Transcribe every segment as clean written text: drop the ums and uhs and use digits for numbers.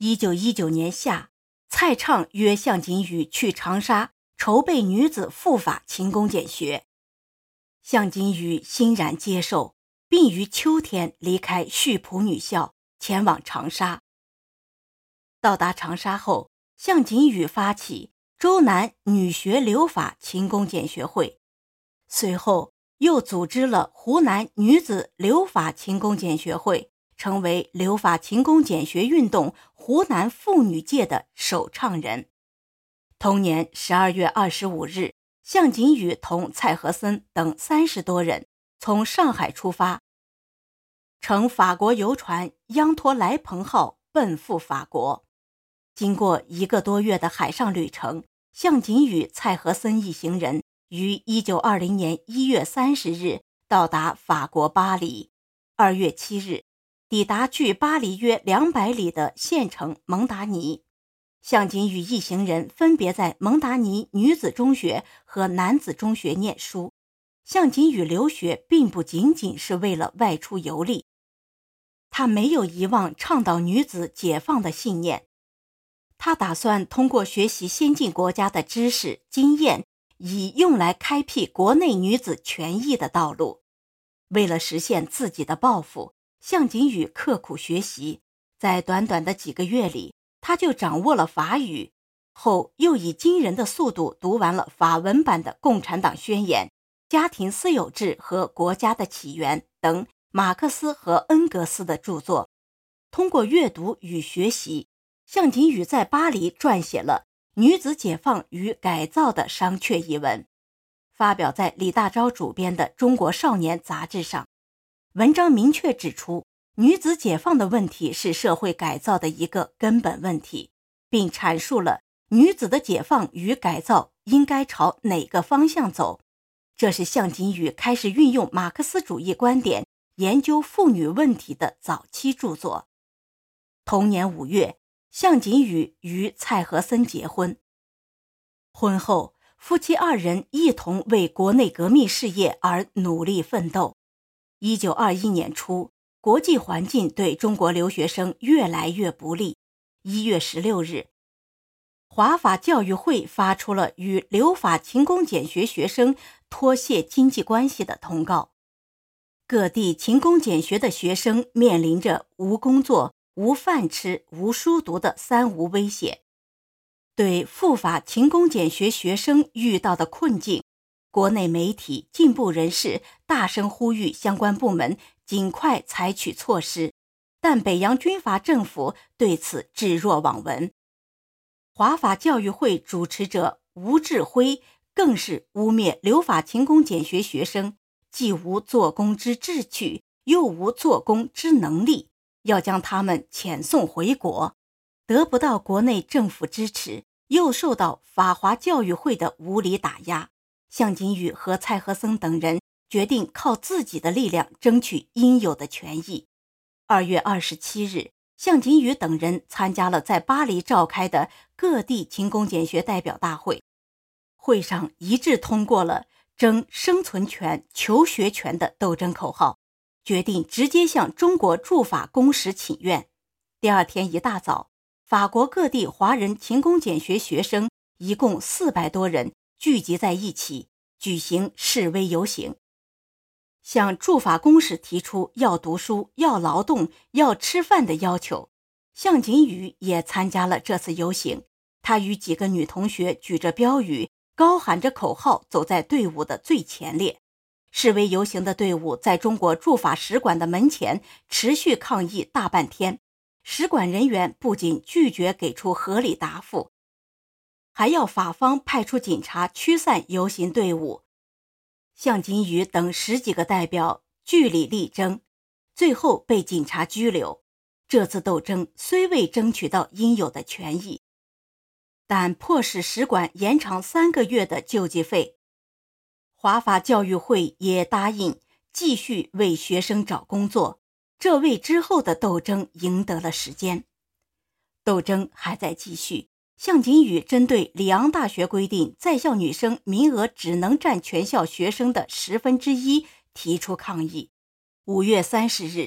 1919年夏，蔡畅约向锦宇去长沙筹备女子赴法勤工俭学。向锦宇欣然接受，并于秋天离开溆浦女校，前往长沙。到达长沙后，向锦宇发起周南女学留法勤工俭学会，随后又组织了湖南女子留法勤工俭学会，成为留法勤工俭学运动湖南妇女界的首倡人。同年12月25日，向锦宇同蔡和森等30多人从上海出发，乘法国游船央托莱蓬号奔赴法国。经过1个多月的海上旅程，向锦宇、蔡和森一行人于1920年1月30日到达法国巴黎，2月7日抵达距巴黎约200里的县城蒙达尼。向锦宇一行人分别在蒙达尼女子中学和男子中学念书。向锦宇留学并不仅仅是为了外出游历，他没有遗忘倡导女子解放的信念。他打算通过学习先进国家的知识经验，以用来开辟国内女子权益的道路。为了实现自己的抱负，向锦宇刻苦学习，在短短的几个月里，他就掌握了法语，后又以惊人的速度读完了法文版的《共产党宣言》、《家庭私有制和国家的起源》等马克思和恩格斯的著作。通过阅读与学习，向锦宇在巴黎撰写了《女子解放与改造的商榷》一文，发表在李大钊主编的《中国少年》杂志上。文章明确指出，女子解放的问题是社会改造的一个根本问题，并阐述了女子的解放与改造应该朝哪个方向走。这是向锦宇开始运用马克思主义观点研究妇女问题的早期著作。同年5月，向锦宇与蔡和森结婚。婚后，夫妻2人一同为国内革命事业而努力奋斗。1921年初，国际环境对中国留学生越来越不利。1月16日，华法教育会发出了与留法勤工俭学学生脱卸经济关系的通告。各地勤工俭学的学生面临着无工作、无饭吃、无书读的3无威胁。对赴法勤工俭学学生遇到的困境，国内媒体、进步人士大声呼吁相关部门尽快采取措施，但北洋军阀政府对此置若罔闻。华法教育会主持者吴志辉更是污蔑留法勤工俭学学生既无做工之志趣，又无做工之能力，要将他们遣送回国。得不到国内政府支持，又受到法华教育会的无理打压，向锦宇和蔡和森等人决定靠自己的力量争取应有的权益。2月27日，向锦宇等人参加了在巴黎召开的各地勤工俭学代表大会，会上一致通过了争生存权、求学权的斗争口号，决定直接向中国驻法公使请愿。第2天一大早，法国各地华人勤工俭学学生一共400多人聚集在一起，举行示威游行，向驻法公使提出要读书、要劳动、要吃饭的要求。向锦宇也参加了这次游行，他与几个女同学举着标语，高喊着口号，走在队伍的最前列。示威游行的队伍在中国驻法使馆的门前持续抗议大半天，使馆人员不仅拒绝给出合理答复，还要法方派出警察驱散游行队伍。向锦宇等10几个代表据理力争，最后被警察拘留。这次斗争虽未争取到应有的权益，但迫使使馆延长3个月的救济费。华法教育会也答应继续为学生找工作，这为之后的斗争赢得了时间。斗争还在继续，向锦宇针对里昂大学规定在校女生名额只能占全校学生的1/10提出抗议。5月30日，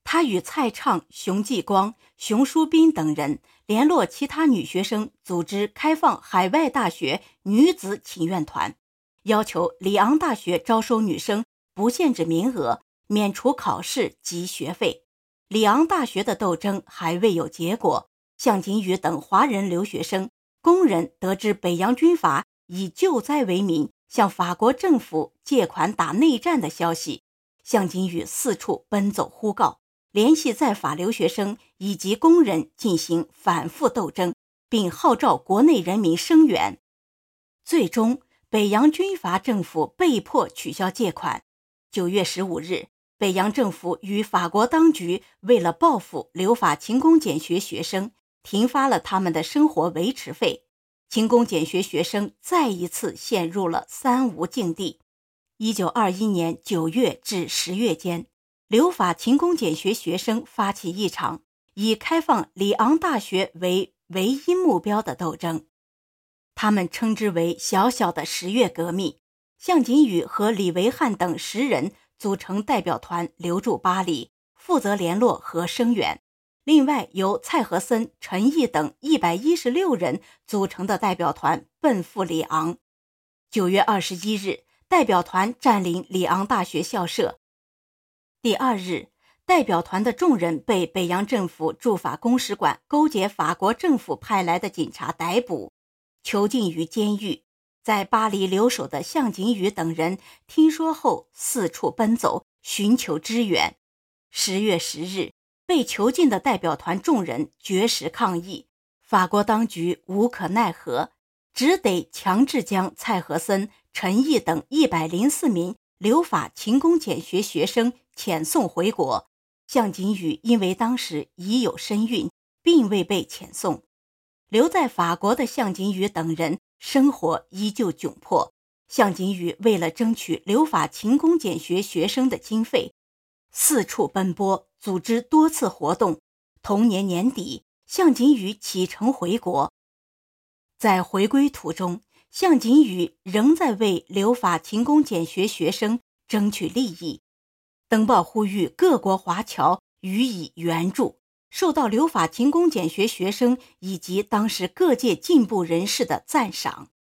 他与蔡畅、熊继光、熊淑斌等人联络其他女学生，组织开放海外大学女子请愿团，要求里昂大学招收女生不限制名额，免除考试及学费。里昂大学的斗争还未有结果，向锦宇等华人留学生、工人得知北洋军阀以救灾为名向法国政府借款打内战的消息，向锦宇四处奔走呼告，联系在法留学生以及工人进行反复斗争，并号召国内人民声援。最终，北洋军阀政府被迫取消借款。9月15日，北洋政府与法国当局为了报复留法勤工俭学学生，停发了他们的生活维持费。勤工俭学学生再一次陷入了三无境地。1921年9月至10月间，留法勤工俭学学生发起一场以开放里昂大学为唯一目标的斗争，他们称之为小小的10月革命。向锦宇和李维汉等10人组成代表团留驻巴黎，负责联络和声援。另外由蔡和森、陈毅等116人组成的代表团奔赴里昂。9月21日，代表团占领里昂大学校舍。第2日，代表团的众人被北洋政府驻法公使馆勾结法国政府派来的警察逮捕，囚禁于监狱。在巴黎留守的向锦宇等人听说后，四处奔走，寻求支援。10月10日，被囚禁的代表团众人绝食抗议，法国当局无可奈何，只得强制将蔡和森、陈毅等104名留法勤工俭学学生遣送回国。向锦宇因为当时已有身孕，并未被遣送。留在法国的向锦宇等人生活依旧窘迫。向锦宇为了争取留法勤工俭学学生的经费，四处奔波，组织多次活动。同年年底，向锦宇启程回国。在回归途中，向锦宇仍在为留法勤工俭学学生争取利益，登报呼吁各国华侨予以援助，受到留法勤工俭学学生以及当时各界进步人士的赞赏。